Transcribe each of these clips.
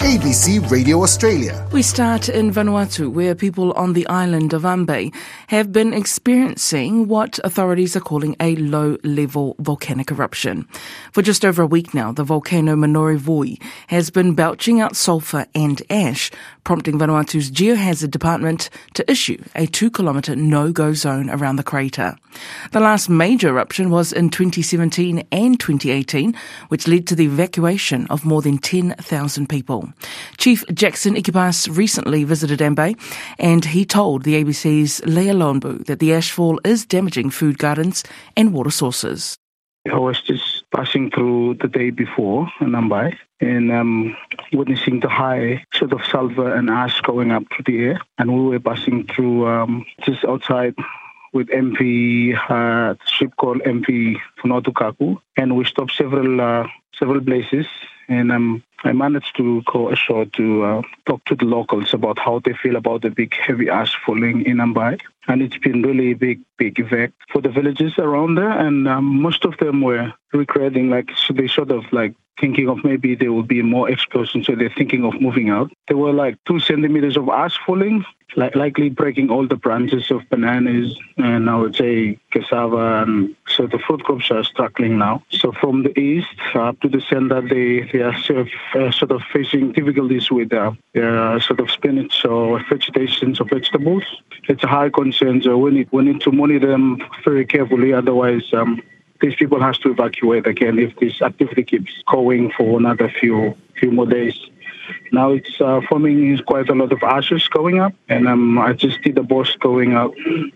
ABC Radio Australia. We start in Vanuatu, where people on the island of Ambae have been experiencing what authorities are calling a low-level volcanic eruption. For just over a week now, the volcano Manore Voi has been belching out sulphur and ash, prompting Vanuatu's Geohazard Department to issue a 2-kilometre no-go zone around the crater. The last major eruption was in 2017 and 2018, which led to the evacuation of more than 10,000 people. Chief Jackson Ikipas recently visited Ambae, and he told the ABC's Leah Lonbu that the ashfall is damaging food gardens and water sources. I was just passing through the day before in Ambae and witnessing the high sort of sulfur and ash going up through the air. And we were passing through just outside with MP, a ship called MP Funotukaku, and we stopped several places. And I managed to go ashore to talk to the locals about how they feel about the big heavy ash falling in Ambae. And it's been really big effect for the villages around there. And most of them were regretting, they sort of thinking of maybe there will be more explosions, so they're thinking of moving out. There were 2 centimeters of ash falling, likely breaking all the branches of bananas and I would say cassava, and so the fruit crops are struggling now. So from the east up to the center, they are sort of facing difficulties with sort of spinach or vegetables. It's a high concern, so we need to monitor them very carefully, otherwise these people have to evacuate again if this activity keeps going for another few more days. Now it's forming quite a lot of ashes going up, and I just did a post going out on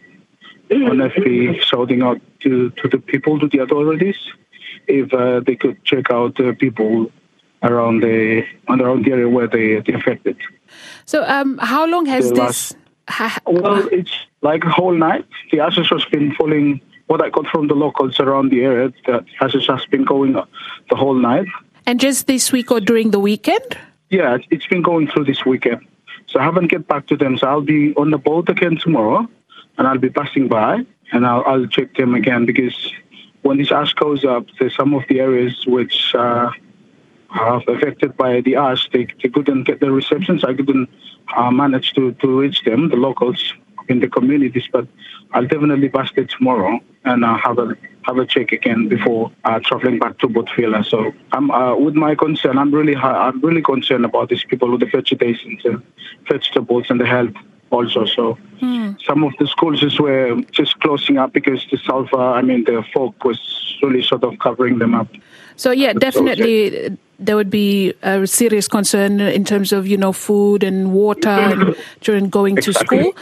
FB shouting out to the people, to the authorities, if they could check out the people around the area where they affected. So how long has this... Well, it's like a whole night. The ashes has been falling. What I got from the locals around the area, the ashes has been going the whole night. And just this week or during the weekend? Yeah, it's been going through this weekend. So I haven't get back to them. So I'll be on the boat again tomorrow, and I'll be passing by, and I'll check them again, because when this ash goes up, there's some of the areas which are affected by the ash. They couldn't get the receptions. I couldn't manage to reach them, the locals in the communities, but I'll definitely pass it tomorrow and have a check again before traveling back to Port Vila. So I'm with my concern. I'm really concerned about these people with the vegetations and vegetables and the health also. So some of the schools were just closing up because the sulfur, the fog was really sort of covering them up. So yeah, definitely there would be a serious concern in terms of, food and water during going to school.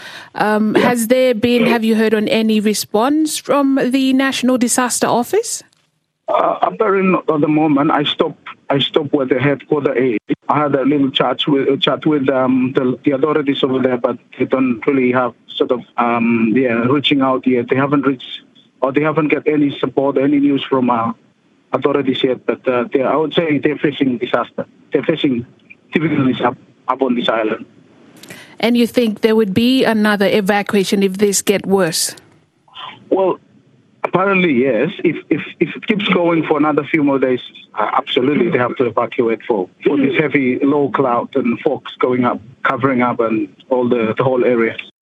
Have you heard on any response from the National Disaster Office? Apparently not at the moment. I stopped where the headquarters is. I had a little chat with the authorities over there, but they don't really have sort of reaching out yet. They haven't reached, or they haven't got any support, any news from authorities yet. But I would say they're facing disaster. They're facing difficulties up on this island. And you think there would be another evacuation if this gets worse? Well, apparently, yes. If it keeps going for another few more days, absolutely, they have to evacuate for this heavy low cloud and fogs going up, covering up and all the whole area.